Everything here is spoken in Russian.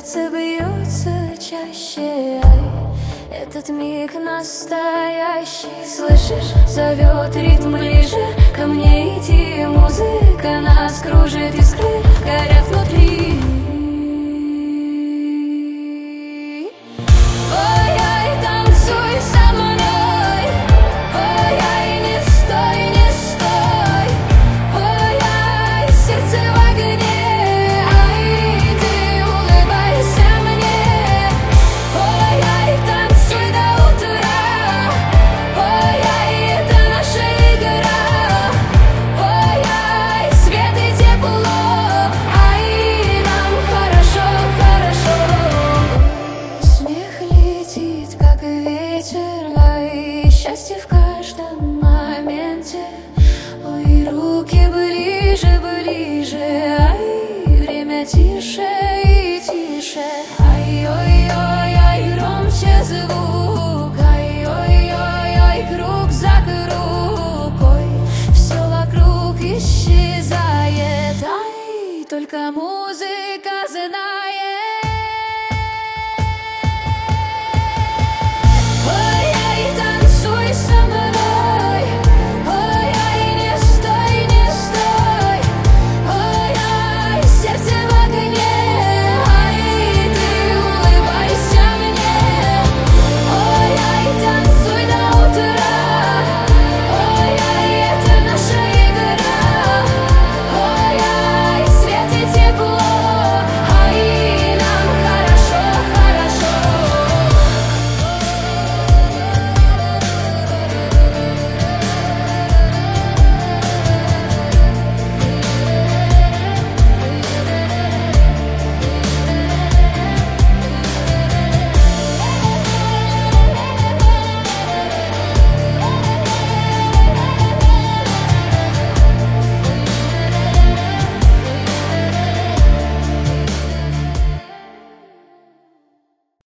сердце бьется чаще, ай, этот миг настоящий. Слышишь, зовет ритм ближе, ко мне идти. Музыка нас кружит, искры горят внутри. Ой-ой, танцуй со мной, ой-ой, не стой, не стой, ой-ой, сердце в огне, ай, ты улыбайся мне. Ой-ой, танцуй до утра, ой-ой, это наша игра. Ой-ой, свет и тепло, ай, нам хорошо, хорошо. Смех летит, как ветер, ай, счастье в каждом моменте. Ой, руки ближе, ближе, ай, время тише и тише. Ай-ой-ой, ай, громче звук.